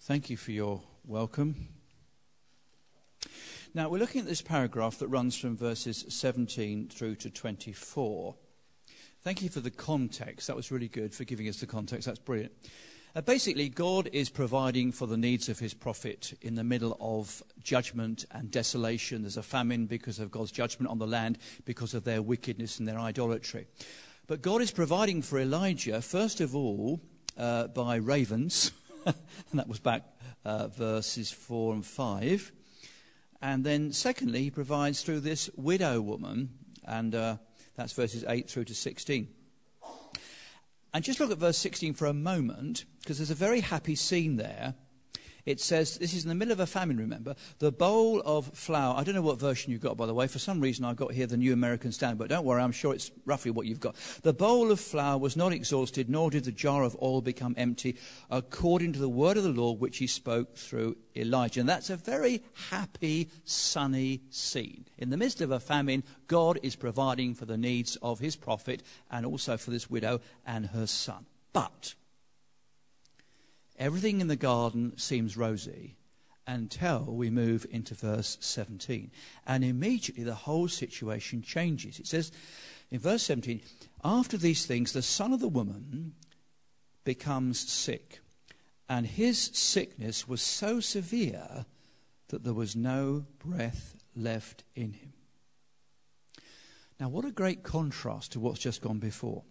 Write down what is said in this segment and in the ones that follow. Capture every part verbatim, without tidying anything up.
Thank you for your welcome. Now, we're looking at this paragraph that runs from verses seventeen through to twenty-four. Thank you for the context. That was really good for giving us the context. That's brilliant. Uh, basically, God is providing for the needs of his prophet in the middle of judgment and desolation. There's a famine because of God's judgment on the land because of their wickedness and their idolatry. But God is providing for Elijah, first of all, uh, by ravens. And that was back uh, verses four and five. And then secondly, he provides through this widow woman. And uh, that's verses eight through to sixteen. And just look at verse sixteen for a moment, because there's a very happy scene there. It says, this is in the middle of a famine, remember, the bowl of flour. I don't know what version you've got, by the way. For some reason, I've got here the New American Standard, but don't worry, I'm sure it's roughly what you've got. The bowl of flour was not exhausted, nor did the jar of oil become empty, according to the word of the Lord, which he spoke through Elijah. And that's a very happy, sunny scene. In the midst of a famine, God is providing for the needs of his prophet and also for this widow and her son. But everything in the garden seems rosy until we move into verse seventeen. And immediately the whole situation changes. It says in verse seventeen, after these things, the son of the woman becomes sick. And his sickness was so severe that there was no breath left in him. Now, what a great contrast to what's just gone before.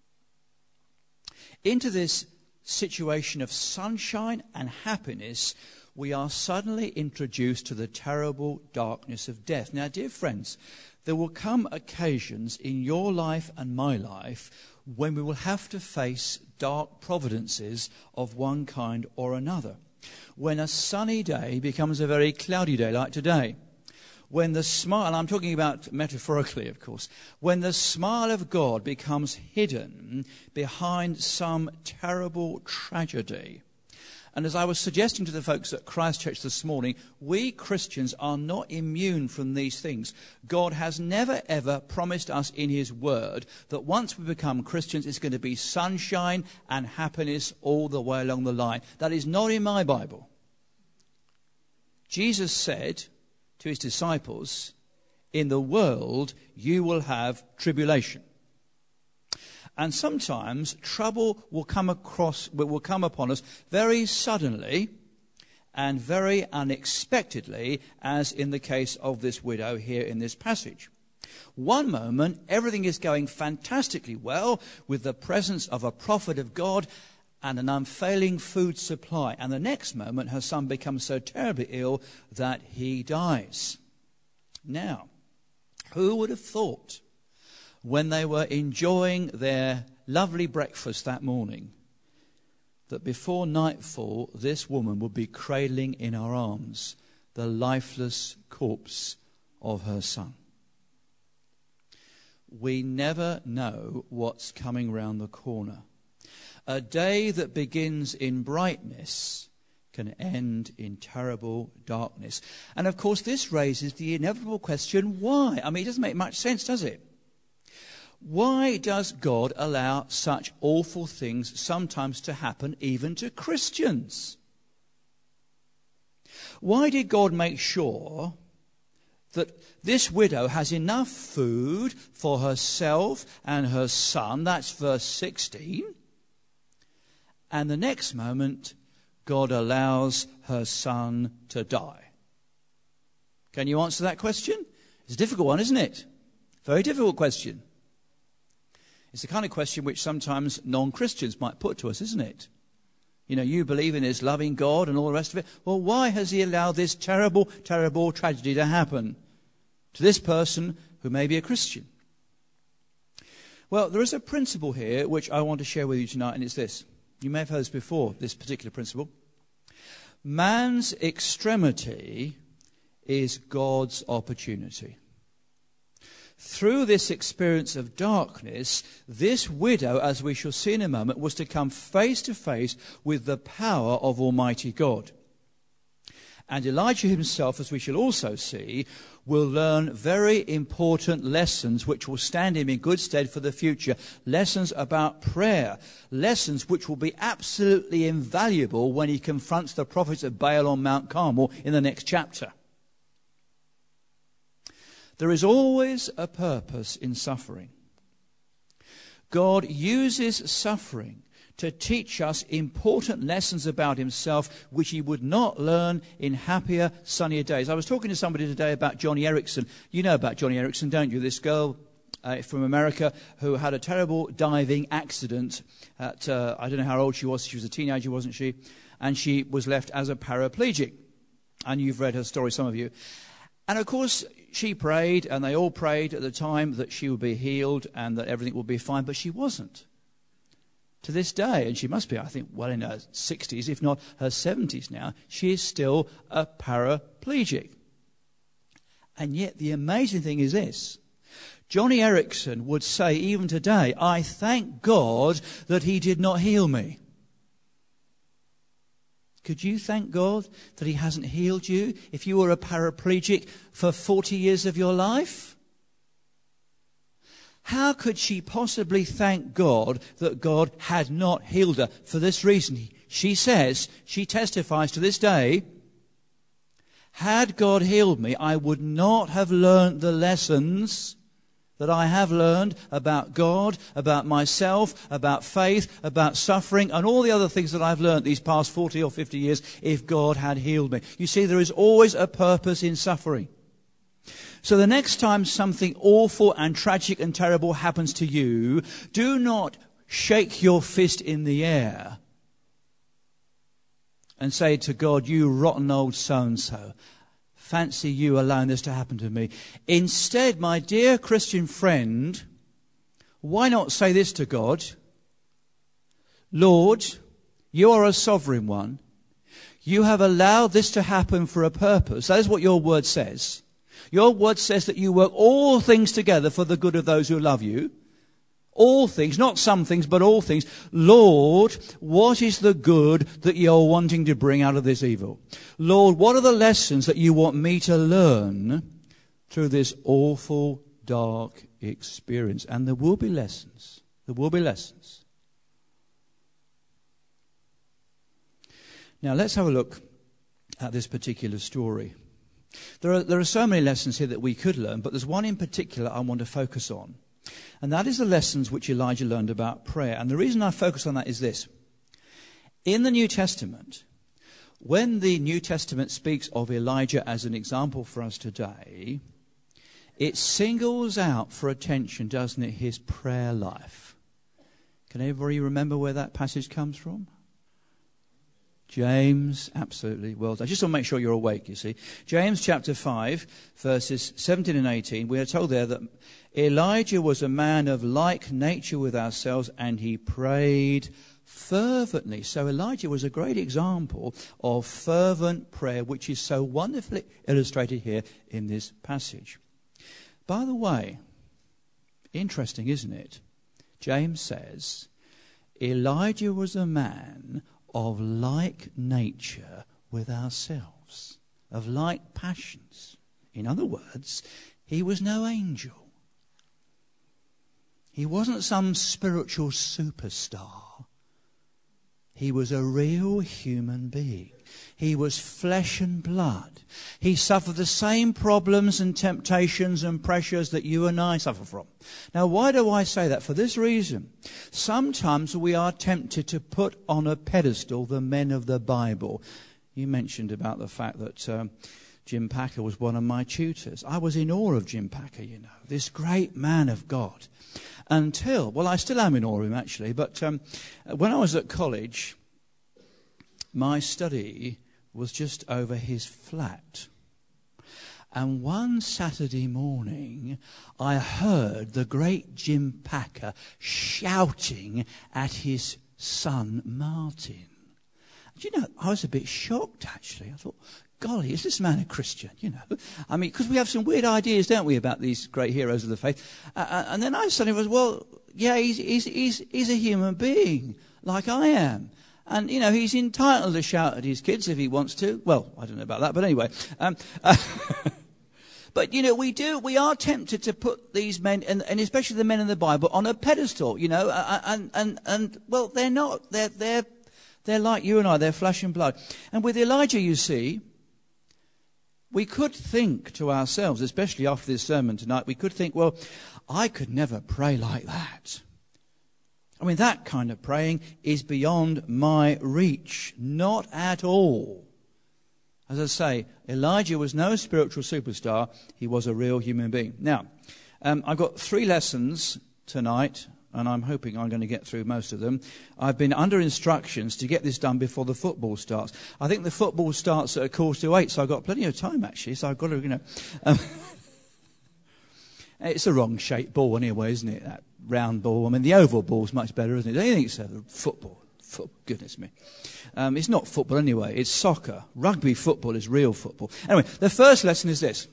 Into this situation of sunshine and happiness, we are suddenly introduced to the terrible darkness of death. Now, dear friends, there will come occasions in your life and my life when we will have to face dark providences of one kind or another. When a sunny day becomes a very cloudy day like today. When the smile, and I'm talking about metaphorically, of course, when the smile of God becomes hidden behind some terrible tragedy. And as I was suggesting to the folks at Christchurch this morning, we Christians are not immune from these things. God has never, ever promised us in his word that once we become Christians, it's going to be sunshine and happiness all the way along the line. That is not in my Bible. Jesus said to his disciples, in the world you will have tribulation. And sometimes trouble will come across, will come upon us very suddenly and very unexpectedly, as in the case of this widow here in this passage. One moment, everything is going fantastically well with the presence of a prophet of God and an unfailing food supply. And the next moment, her son becomes so terribly ill that he dies. Now, who would have thought when they were enjoying their lovely breakfast that morning that before nightfall this woman would be cradling in her arms the lifeless corpse of her son? We never know what's coming round the corner. A day that begins in brightness can end in terrible darkness. And of course this raises the inevitable question, why? I mean, it doesn't make much sense, does it? Why does God allow such awful things sometimes to happen even to Christians? Why did God make sure that this widow has enough food for herself and her son? That's verse sixteen. And the next moment, God allows her son to die. Can you answer that question? It's a difficult one, isn't it? Very difficult question. It's the kind of question which sometimes non-Christians might put to us, isn't it? You know, you believe in his loving God and all the rest of it. Well, why has he allowed this terrible, terrible tragedy to happen to this person who may be a Christian? Well, there is a principle here which I want to share with you tonight, and it's this. You may have heard this before, this particular principle. Man's extremity is God's opportunity. Through this experience of darkness, this widow, as we shall see in a moment, was to come face to face with the power of Almighty God. And Elijah himself, as we shall also see, will learn very important lessons which will stand him in good stead for the future. Lessons about prayer. Lessons which will be absolutely invaluable when he confronts the prophets of Baal on Mount Carmel in the next chapter. There is always a purpose in suffering. God uses suffering to teach us important lessons about himself which he would not learn in happier, sunnier days. I was talking to somebody today about Johnny Erickson. You know about Johnny Erickson, don't you? This girl uh, from America who had a terrible diving accident at, uh, I don't know how old she was. She was a teenager, wasn't she? And she was left as a paraplegic. And you've read her story, some of you. And of course, she prayed, and they all prayed at the time that she would be healed and that everything would be fine, but she wasn't. To this day, and she must be, I think, well in her sixties, if not her seventies now, she is still a paraplegic. And yet the amazing thing is this. Johnny Erickson would say even today, I thank God that he did not heal me. Could you thank God that he hasn't healed you if you were a paraplegic for forty years of your life? How could she possibly thank God that God had not healed her? For this reason, she says, she testifies to this day, had God healed me, I would not have learned the lessons that I have learned about God, about myself, about faith, about suffering, and all the other things that I've learned these past forty or fifty years if God had healed me. You see, there is always a purpose in suffering. So the next time something awful and tragic and terrible happens to you, do not shake your fist in the air and say to God, you rotten old so-and-so, fancy you allowing this to happen to me. Instead, my dear Christian friend, why not say this to God? Lord, you are a sovereign one. You have allowed this to happen for a purpose. That is what your word says. Your word says that you work all things together for the good of those who love you. All things, not some things, but all things. Lord, what is the good that you're wanting to bring out of this evil? Lord, what are the lessons that you want me to learn through this awful, dark experience? And there will be lessons. There will be lessons. Now, let's have a look at this particular story. There are, there are so many lessons here that we could learn, but there's one in particular I want to focus on. And that is the lessons which Elijah learned about prayer. And the reason I focus on that is this. In the New Testament, when the New Testament speaks of Elijah as an example for us today, it singles out for attention, doesn't it, his prayer life. Can everybody remember where that passage comes from? James, absolutely. Well done. I just want to make sure you're awake, you see. James chapter five, verses seventeen and eighteen. We are told there that Elijah was a man of like nature with ourselves, and he prayed fervently. So Elijah was a great example of fervent prayer, which is so wonderfully illustrated here in this passage. By the way, interesting, isn't it? James says, Elijah was a man of like nature with ourselves, of like passions. In other words, he was no angel. He wasn't some spiritual superstar. He was a real human being. He was flesh and blood. He suffered the same problems and temptations and pressures that you and I suffer from. Now, why do I say that? For this reason. Sometimes we are tempted to put on a pedestal the men of the Bible. You mentioned about the fact that um, Jim Packer was one of my tutors. I was in awe of Jim Packer, you know, this great man of God. Until, well, I still am in awe of him, actually, but um, when I was at college, my study was just over his flat. And one Saturday morning, I heard the great Jim Packer shouting at his son, Martin. And you know, I was a bit shocked, actually. I thought, golly, is this man a Christian? You know, I mean, because we have some weird ideas, don't we, about these great heroes of the faith. Uh, and then I suddenly was, well, yeah, he's, he's, he's, he's a human being, like I am. And, you know, he's entitled to shout at his kids if he wants to. Well, I don't know about that, but anyway. Um, uh, but, you know, we do, we are tempted to put these men, and, and especially the men in the Bible, on a pedestal, you know, and, and, and well, they're not. They're, they're, they're like you and I. They're flesh and blood. And with Elijah, you see, we could think to ourselves, especially after this sermon tonight, we could think, well, I could never pray like that. I mean, that kind of praying is beyond my reach. Not at all. As I say, Elijah was no spiritual superstar. He was a real human being. Now, um, I've got three lessons tonight, and I'm hoping I'm going to get through most of them. I've been under instructions to get this done before the football starts. I think the football starts at a quarter to eight, so I've got plenty of time, actually, so I've got to, you know... Um, it's a wrong-shaped ball anyway, isn't it, that round ball? I mean, the oval ball's much better, isn't it? Don't you think so? Football. Football. Goodness me. Um, it's not football anyway. It's soccer. Rugby football is real football. Anyway, the first lesson is this.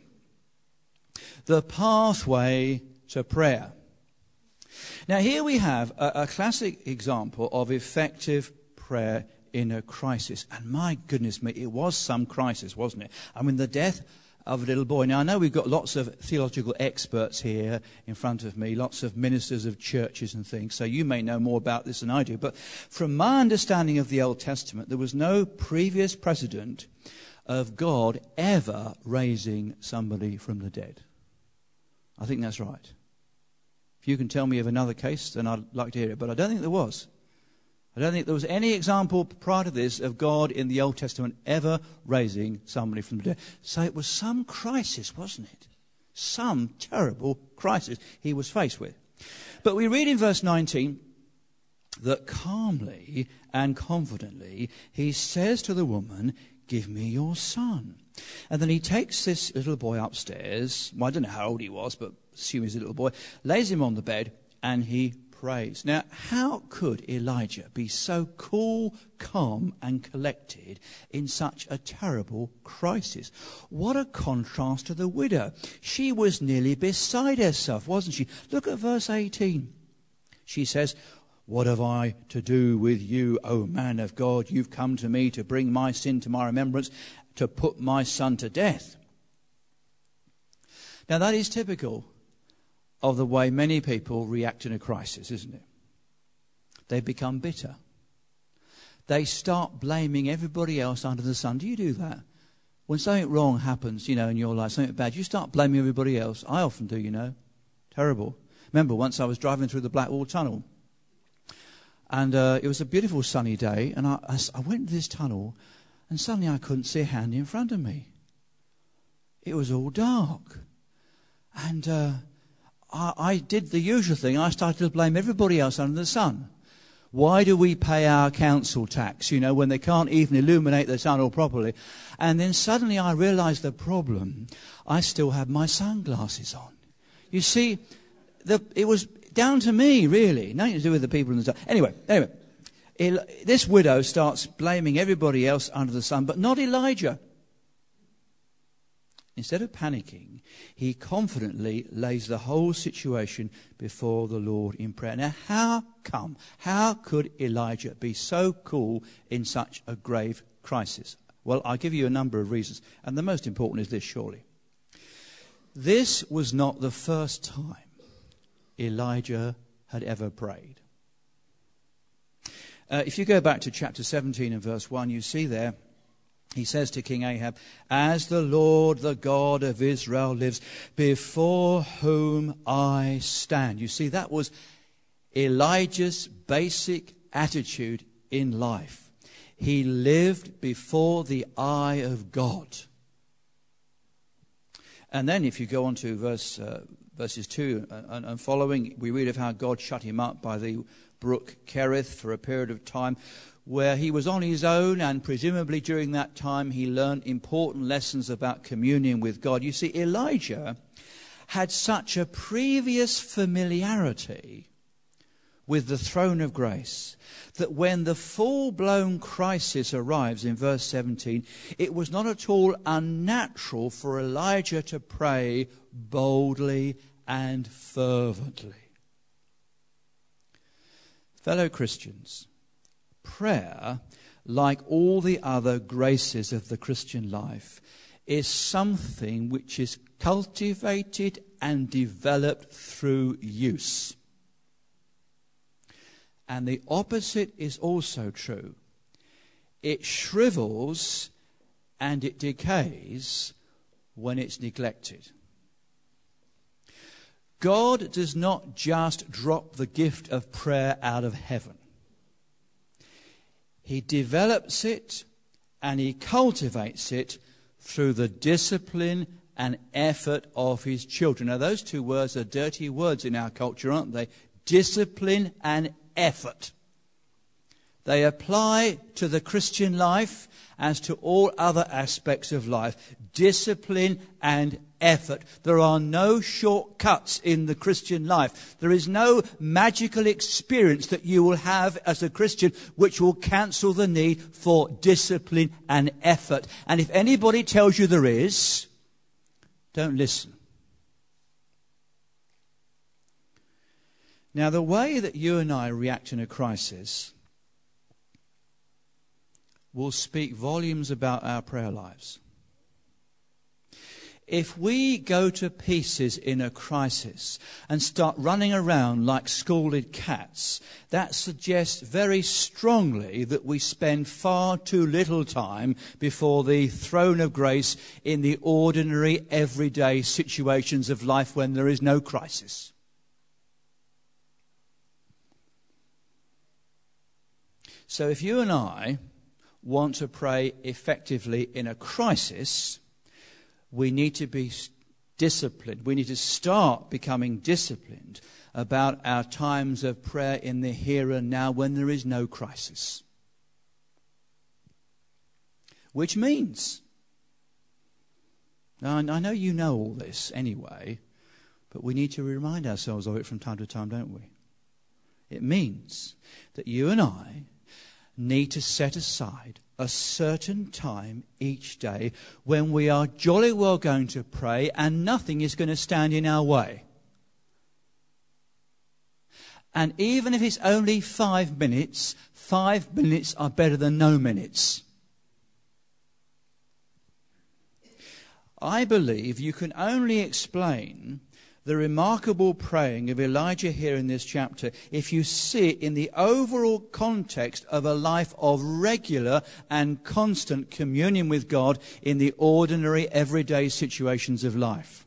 The pathway to prayer. Now, here we have a, a classic example of effective prayer in a crisis. And my goodness me, it was some crisis, wasn't it? I mean, the death of a little boy. Now, I know we've got lots of theological experts here in front of me, lots of ministers of churches and things, so you may know more about this than I do. But from my understanding of the Old Testament, there was no previous precedent of God ever raising somebody from the dead. I think that's right. If you can tell me of another case, then I'd like to hear it, but I don't think there was. I don't think there was any example prior to this of God in the Old Testament ever raising somebody from the dead. So it was some crisis, wasn't it? Some terrible crisis he was faced with. But we read in verse nineteen that calmly and confidently he says to the woman, "Give me your son." And then he takes this little boy upstairs. Well, I don't know how old he was, but assume he's a little boy. Lays him on the bed and he praise. Now, how could Elijah be so cool, calm, and collected in such a terrible crisis? What a contrast to the widow. She was nearly beside herself, wasn't she? Look at verse eighteen. She says, "What have I to do with you, O man of God? You've come to me to bring my sin to my remembrance, to put my son to death." Now, that is typical of the way many people react in a crisis, isn't it? They become bitter. They start blaming everybody else under the sun. Do you do that? When something wrong happens, you know, in your life, something bad, you start blaming everybody else. I often do, you know. Terrible. Remember, once I was driving through the Blackwall Tunnel, and uh, it was a beautiful sunny day, and I, I, I went into this tunnel, and suddenly I couldn't see a hand in front of me. It was all dark. And uh, I, I did the usual thing. I started to blame everybody else under the sun. Why do we pay our council tax, you know, when they can't even illuminate the tunnel properly? And then suddenly I realized the problem. I still had my sunglasses on. You see, the, it was down to me, really. Nothing to do with the people in the sun. Anyway, anyway, El- this widow starts blaming everybody else under the sun, but not Elijah. Instead of panicking, he confidently lays the whole situation before the Lord in prayer. Now, how come? How could Elijah be so cool in such a grave crisis? Well, I'll give you a number of reasons, and the most important is this, surely. This was not the first time Elijah had ever prayed. Uh, if you go back to chapter seventeen and verse one, you see there, he says to King Ahab, "As the Lord, the God of Israel lives, before whom I stand." You see, that was Elijah's basic attitude in life. He lived before the eye of God. And then if you go on to verse, uh, verses two and, and following, we read of how God shut him up by the brook Kerith for a period of time, where he was on his own, and presumably during that time he learned important lessons about communion with God. You see, Elijah had such a previous familiarity with the throne of grace that when the full-blown crisis arrives in verse seventeen, it was not at all unnatural for Elijah to pray boldly and fervently. Fellow Christians, prayer, like all the other graces of the Christian life, is something which is cultivated and developed through use. And the opposite is also true. It shrivels and it decays when it's neglected. God does not just drop the gift of prayer out of heaven. He develops it and he cultivates it through the discipline and effort of his children. Now, those two words are dirty words in our culture, aren't they? Discipline and effort. They apply to the Christian life as to all other aspects of life. Discipline and effort. There are no shortcuts in the Christian life. There is no magical experience that you will have as a Christian which will cancel the need for discipline and effort. And if anybody tells you there is, don't listen. Now, the way that you and I react in a crisis will speak volumes about our prayer lives. If we go to pieces in a crisis and start running around like scalded cats, that suggests very strongly that we spend far too little time before the throne of grace in the ordinary, everyday situations of life when there is no crisis. So if you and I want to pray effectively in a crisis, we need to be disciplined. We need to start becoming disciplined about our times of prayer in the here and now when there is no crisis. Which means, now I know you know all this anyway, but we need to remind ourselves of it from time to time, don't we? It means that you and I need to set aside a certain time each day when we are jolly well going to pray and nothing is going to stand in our way. And even if it's only five minutes, five minutes are better than no minutes. I believe you can only explain the remarkable praying of Elijah here in this chapter if you see it in the overall context of a life of regular and constant communion with God in the ordinary, everyday situations of life.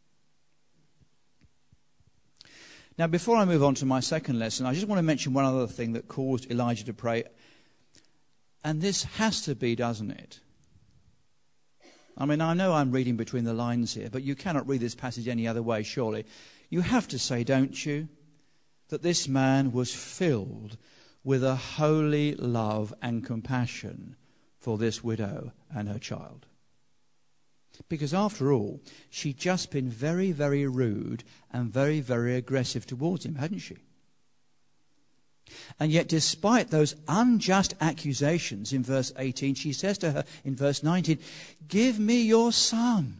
Now, before I move on to my second lesson, I just want to mention one other thing that caused Elijah to pray. And this has to be, doesn't it? I mean, I know I'm reading between the lines here, but you cannot read this passage any other way, surely. You have to say, don't you, that this man was filled with a holy love and compassion for this widow and her child. Because after all, she'd just been very, very rude and very, very aggressive towards him, hadn't she? And yet, despite those unjust accusations in verse eighteen, she says to her in verse nineteen, "Give me your son."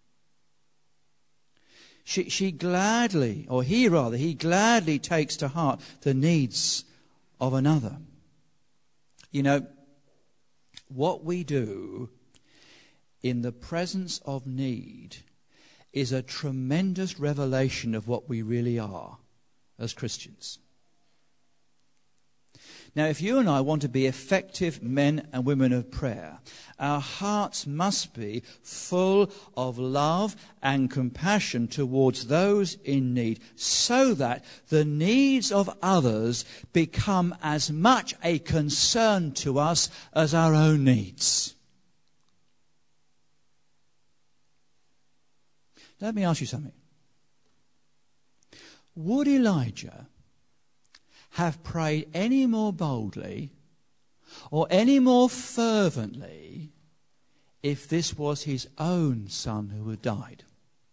She, she gladly, or he rather, he gladly takes to heart the needs of another. You know, what we do in the presence of need is a tremendous revelation of what we really are as Christians. Now, if you and I want to be effective men and women of prayer, our hearts must be full of love and compassion towards those in need, so that the needs of others become as much a concern to us as our own needs. Let me ask you something. Would Elijah have prayed any more boldly or any more fervently if this was his own son who had died?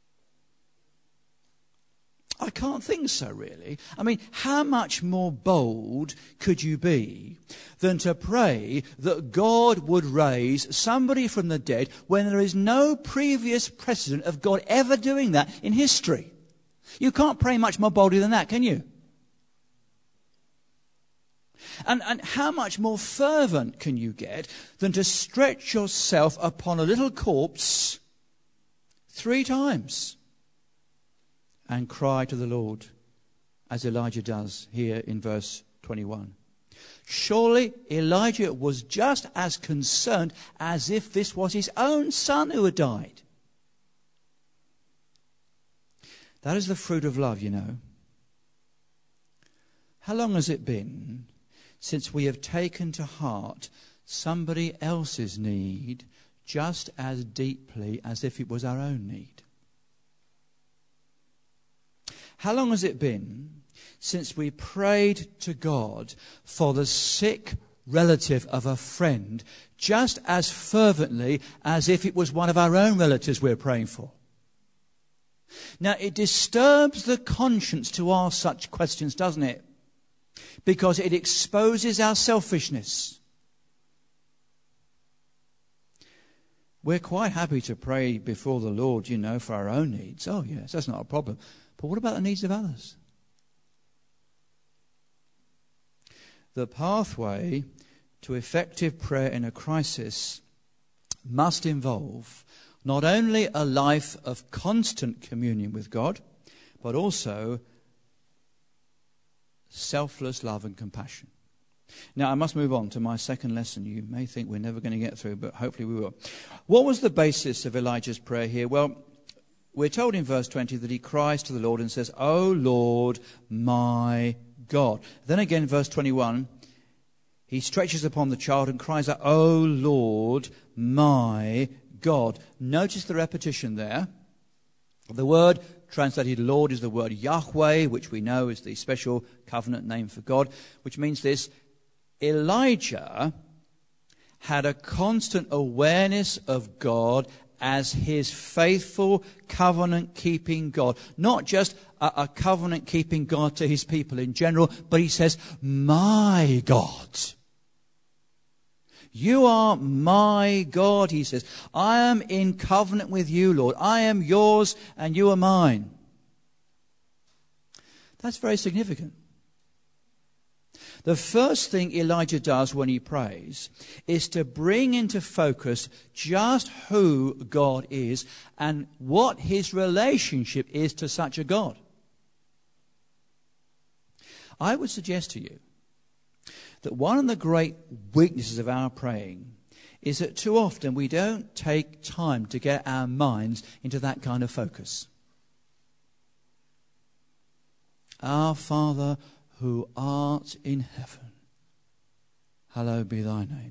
I can't think so, really. I mean, how much more bold could you be than to pray that God would raise somebody from the dead when there is no previous precedent of God ever doing that in history? You can't pray much more boldly than that, can you? And, and how much more fervent can you get than to stretch yourself upon a little corpse three times and cry to the Lord, as Elijah does here in verse twenty-one? Surely Elijah was just as concerned as if this was his own son who had died. That is the fruit of love, you know. How long has it been since we have taken to heart somebody else's need just as deeply as if it was our own need? How long has it been since we prayed to God for the sick relative of a friend just as fervently as if it was one of our own relatives we're praying for? Now, it disturbs the conscience to ask such questions, doesn't it? Because it exposes our selfishness. We're quite happy to pray before the Lord, you know, for our own needs. Oh, yes, that's not a problem. But what about the needs of others? The pathway to effective prayer in a crisis must involve not only a life of constant communion with God, but also selfless love and compassion. Now, I must move on to my second lesson. You may think we're never going to get through, but hopefully we will. What was the basis of Elijah's prayer here? Well, we're told in verse twenty that he cries to the Lord and says, "O Lord, my God." Then again, in verse twenty-one, he stretches upon the child and cries out, "O Lord, my God." Notice the repetition there. The word translated Lord is the word Yahweh, which we know is the special covenant name for God, which means this: Elijah had a constant awareness of God as his faithful, covenant-keeping God. Not just a, a covenant-keeping God to his people in general, but he says, "My God. You are my God," he says. "I am in covenant with you, Lord. I am yours and you are mine." That's very significant. The first thing Elijah does when he prays is to bring into focus just who God is and what his relationship is to such a God. I would suggest to you that one of the great weaknesses of our praying is that too often we don't take time to get our minds into that kind of focus. Our Father who art in heaven, hallowed be thy name.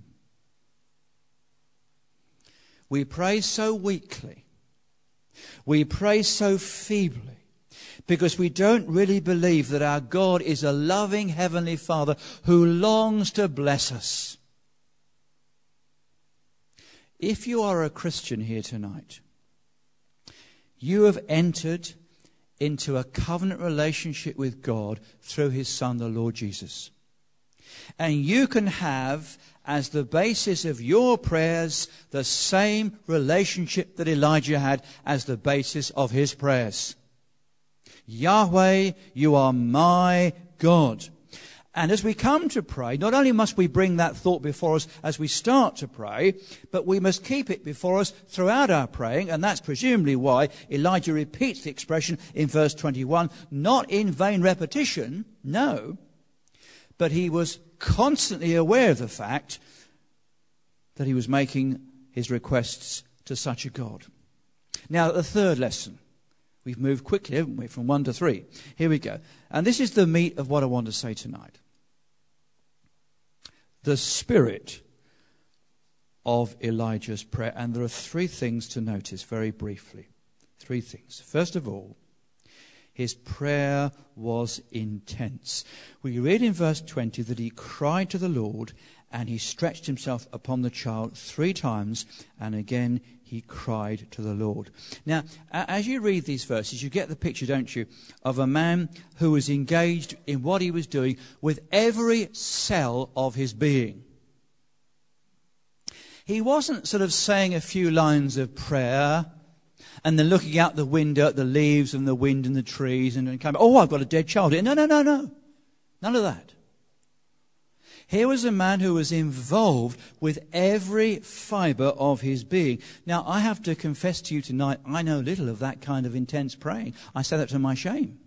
We pray so weakly. We pray so feebly because we don't really believe that our God is a loving Heavenly Father who longs to bless us. If you are a Christian here tonight, you have entered into a covenant relationship with God through his Son, the Lord Jesus. And you can have as the basis of your prayers the same relationship that Elijah had as the basis of his prayers. Yahweh, you are my God. And as we come to pray, not only must we bring that thought before us as we start to pray, but we must keep it before us throughout our praying. And that's presumably why Elijah repeats the expression in verse twenty-one, not in vain repetition, no, but he was constantly aware of the fact that he was making his requests to such a God. Now, the third lesson. We've moved quickly, haven't we, from one to three. Here we go. And this is the meat of what I want to say tonight. The spirit of Elijah's prayer. And there are three things to notice very briefly. Three things. First of all, his prayer was intense. We read in verse twenty that he cried to the Lord and he stretched himself upon the child three times, and again he cried to the Lord. Now, as you read these verses, you get the picture, don't you, of a man who was engaged in what he was doing with every cell of his being. He wasn't sort of saying a few lines of prayer and then looking out the window at the leaves and the wind and the trees and then coming, "Oh, I've got a dead child." No, no, no, no. None of that. Here was a man who was involved with every fibre of his being. Now, I have to confess to you tonight, I know little of that kind of intense praying. I say that to my shame.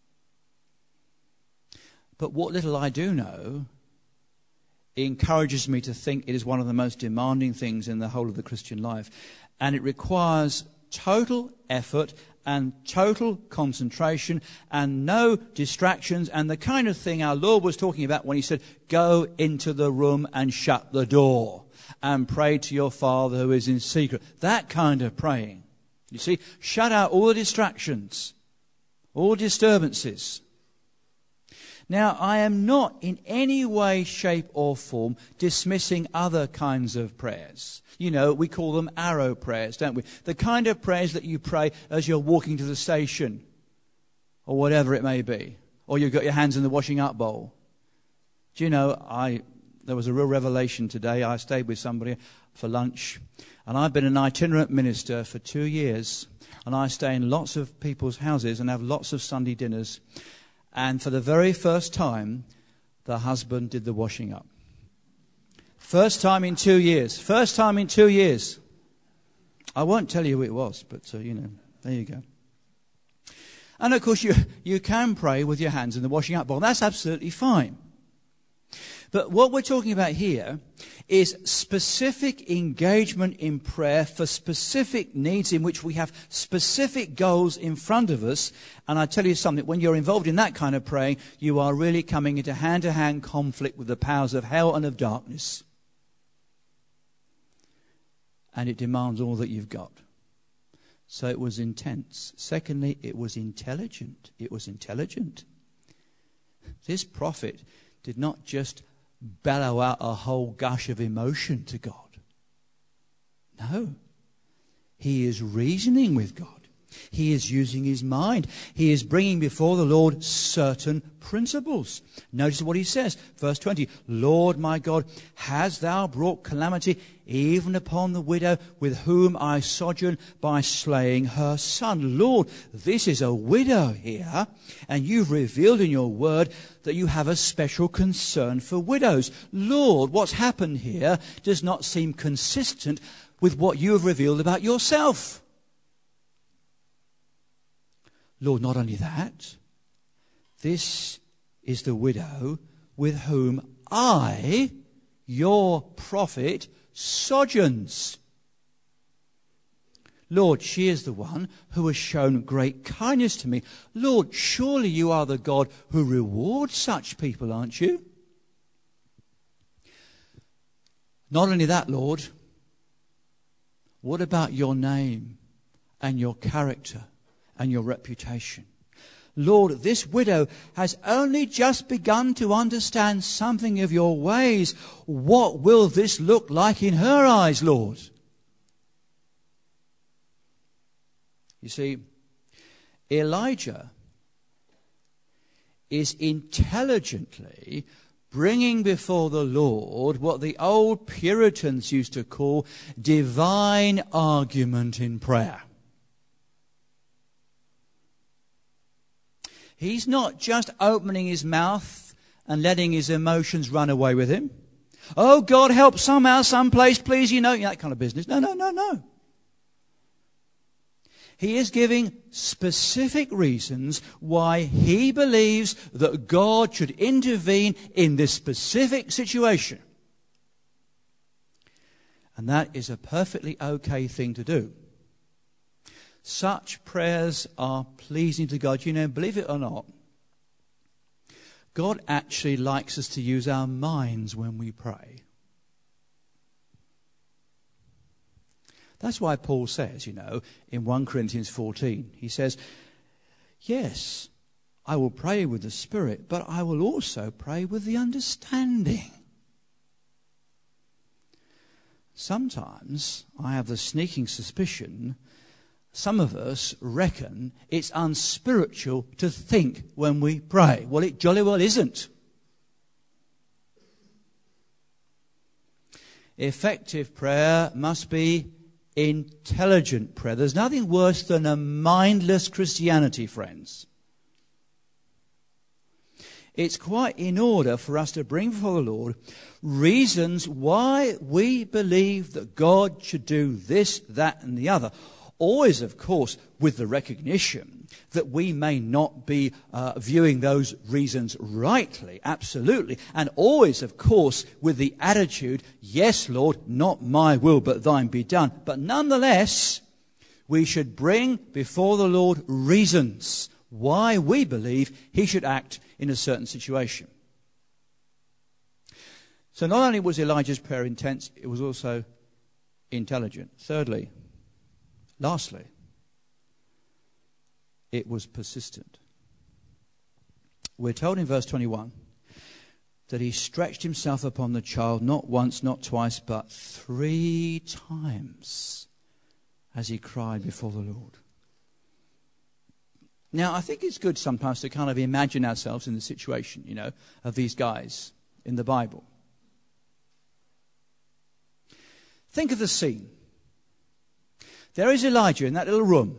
But what little I do know encourages me to think it is one of the most demanding things in the whole of the Christian life. And it requires total effort and total concentration and no distractions, and the kind of thing our Lord was talking about when he said, go into the room and shut the door and pray to your Father who is in secret. That kind of praying. You see, shut out all the distractions, all disturbances. Now, I am not in any way, shape or form dismissing other kinds of prayers. You know, we call them arrow prayers, don't we? The kind of prayers that you pray as you're walking to the station or whatever it may be. Or you've got your hands in the washing up bowl. Do you know, I there was a real revelation today. I stayed with somebody for lunch. And I've been an itinerant minister for two years. And I stay in lots of people's houses and have lots of Sunday dinners. And for the very first time, the husband did the washing up. First time in two years. First time in two years. I won't tell you who it was, but, uh, you know, there you go. And, of course, you, you can pray with your hands in the washing up bowl. That's absolutely fine. But what we're talking about here is specific engagement in prayer for specific needs in which we have specific goals in front of us. And I tell you something, when you're involved in that kind of praying, you are really coming into hand-to-hand conflict with the powers of hell and of darkness. And it demands all that you've got. So it was intense. Secondly, it was intelligent. It was intelligent. This prophet did not just bellow out a whole gush of emotion to God. No. He is reasoning with God. He is using his mind. He is bringing before the Lord certain principles. Notice what he says. Verse twenty, Lord my God, hast thou brought calamity even upon the widow with whom I sojourn by slaying her son? Lord, this is a widow here, and you've revealed in your word that you have a special concern for widows. Lord, what's happened here does not seem consistent with what you have revealed about yourself. Lord, not only that, this is the widow with whom I, your prophet, sojourns. Lord, she is the one who has shown great kindness to me. Lord, surely you are the God who rewards such people, aren't you? Not only that, Lord, what about your name and your character and your reputation? Lord, this widow has only just begun to understand something of your ways. What will this look like in her eyes, Lord? You see, Elijah is intelligently bringing before the Lord what the old Puritans used to call divine argument in prayer. He's not just opening his mouth and letting his emotions run away with him. Oh, God, help somehow, someplace, please, you know, that kind of business. No, no, no, no. He is giving specific reasons why he believes that God should intervene in this specific situation. And that is a perfectly okay thing to do. Such prayers are pleasing to God. You know, believe it or not, God actually likes us to use our minds when we pray. That's why Paul says, you know, in First Corinthians fourteen, he says, yes, I will pray with the Spirit, but I will also pray with the understanding. Sometimes I have the sneaking suspicion some of us reckon it's unspiritual to think when we pray. Well, it jolly well isn't. Effective prayer must be intelligent prayer. There's nothing worse than a mindless Christianity, friends. it's quite in order for us to bring before the Lord reasons why we believe that God should do this, that, and the other. Always, of course, with the recognition that we may not be uh, viewing those reasons rightly, absolutely. And always, of course, with the attitude, yes, Lord, not my will, but thine be done. But nonetheless, we should bring before the Lord reasons why we believe he should act in a certain situation. So not only was Elijah's prayer intense, it was also intelligent. Thirdly, lastly, it was persistent. We're told in verse twenty-one that he stretched himself upon the child not once, not twice, but three times as he cried before the Lord. Now, I think it's good sometimes to kind of imagine ourselves in the situation, you know, of these guys in the Bible. Think of the scene. There is Elijah in that little room.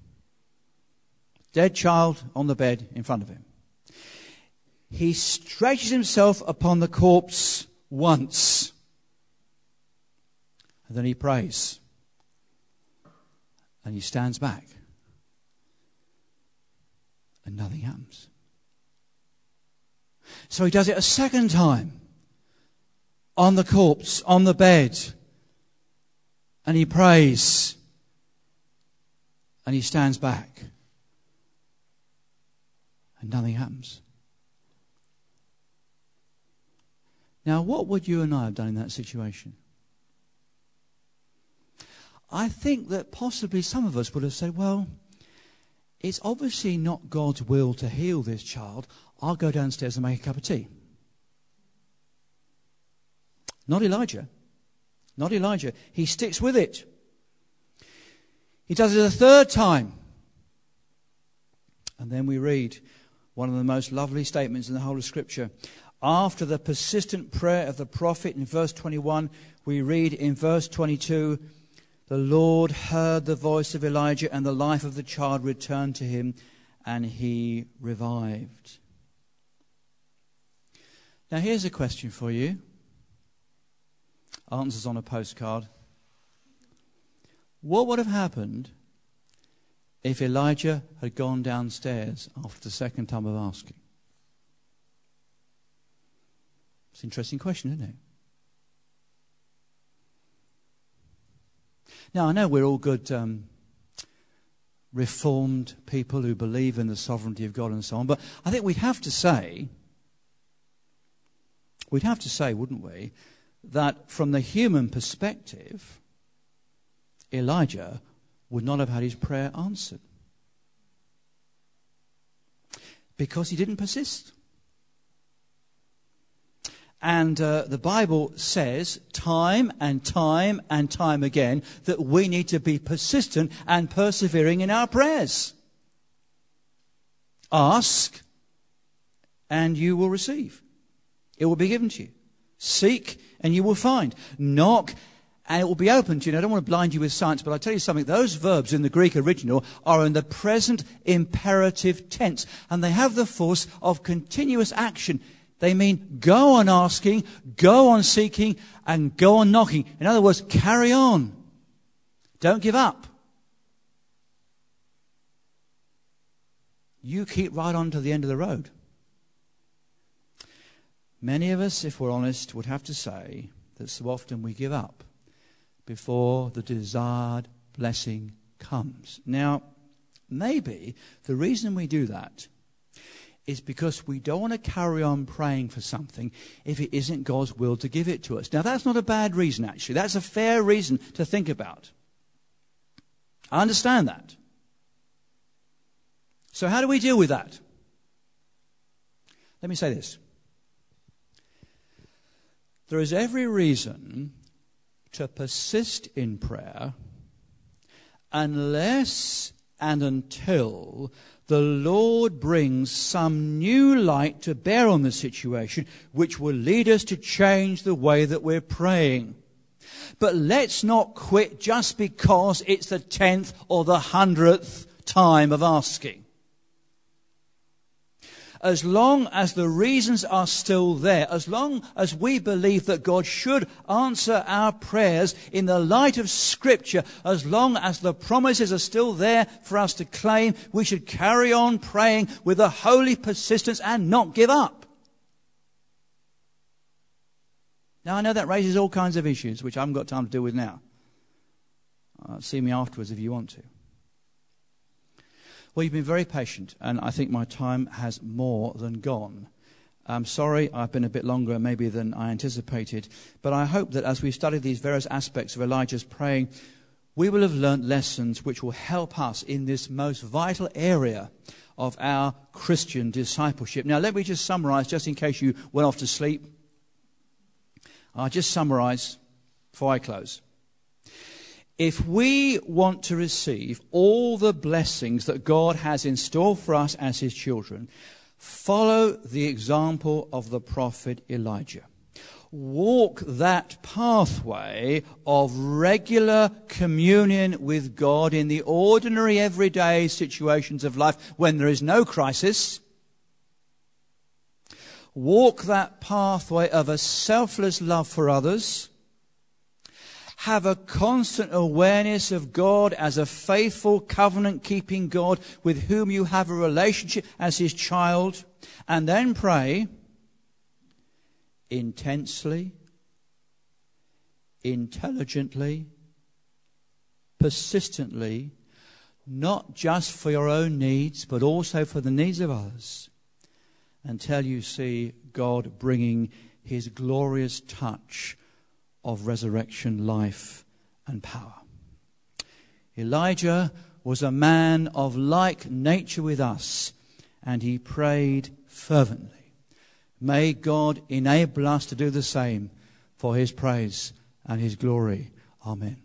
Dead child on the bed in front of him. He stretches himself upon the corpse once. And then he prays. And he stands back. And nothing happens. So he does it a second time. On the corpse, on the bed. And he prays. And he stands back. And nothing happens. Now, what would you and I have done in that situation? I think that possibly some of us would have said, well, it's obviously not God's will to heal this child. I'll go downstairs and make a cup of tea. Not Elijah. Not Elijah. He sticks with it. He does it a third time. And then we read one of the most lovely statements in the whole of Scripture. After the persistent prayer of the prophet in verse twenty-one, we read in verse twenty-two, the Lord heard the voice of Elijah, and the life of the child returned to him, and he revived. Now here's a question for you. Answers on a postcard. What would have happened if Elijah had gone downstairs after the second time of asking? It's an interesting question, isn't it? Now, I know we're all good um, reformed people who believe in the sovereignty of God and so on, but I think we'd have to say, we'd have to say, wouldn't we, that from the human perspective, Elijah would not have had his prayer answered. Because he didn't persist. And uh, the Bible says time and time and time again that we need to be persistent and persevering in our prayers. Ask and you will receive. It will be given to you. Seek and you will find. Knock and it will be open to you. And I don't want to blind you with science, but I'll tell you something. Those verbs in the Greek original are in the present imperative tense. And they have the force of continuous action. They mean go on asking, go on seeking, and go on knocking. In other words, carry on. Don't give up. You keep right on to the end of the road. Many of us, if we're honest, would have to say that so often we give up before the desired blessing comes. Now, maybe the reason we do that is because we don't want to carry on praying for something if it isn't God's will to give it to us. Now, that's not a bad reason, actually. That's a fair reason to think about. I understand that. So how do we deal with that? Let me say this. There is every reason to persist in prayer unless and until the Lord brings some new light to bear on the situation which will lead us to change the way that we're praying. But let's not quit just because it's the tenth or the hundredth time of asking. as long as the reasons are still there, as long as we believe that God should answer our prayers in the light of Scripture, as long as the promises are still there for us to claim, we should carry on praying with a holy persistence and not give up. Now, I know that raises all kinds of issues, which I haven't got time to deal with now. Uh, see me afterwards if you want to. Well, you've been very patient, and I think my time has more than gone. I'm sorry I've been a bit longer maybe than I anticipated, but I hope that as we study these various aspects of Elijah's praying, we will have learnt lessons which will help us in this most vital area of our Christian discipleship. Now, let me just summarize, just in case you went off to sleep. I'll just summarize before I close. If we want to receive all the blessings that God has in store for us as his children, follow the example of the prophet Elijah. Walk that pathway of regular communion with God in the ordinary everyday situations of life when there is no crisis. Walk that pathway of a selfless love for others. Have a constant awareness of God as a faithful, covenant-keeping God with whom you have a relationship as his child. And then pray intensely, intelligently, persistently, not just for your own needs, but also for the needs of others, until you see God bringing his glorious touch of resurrection life and power. Elijah was a man of like nature with us, and he prayed fervently. May God enable us to do the same for his praise and his glory. Amen.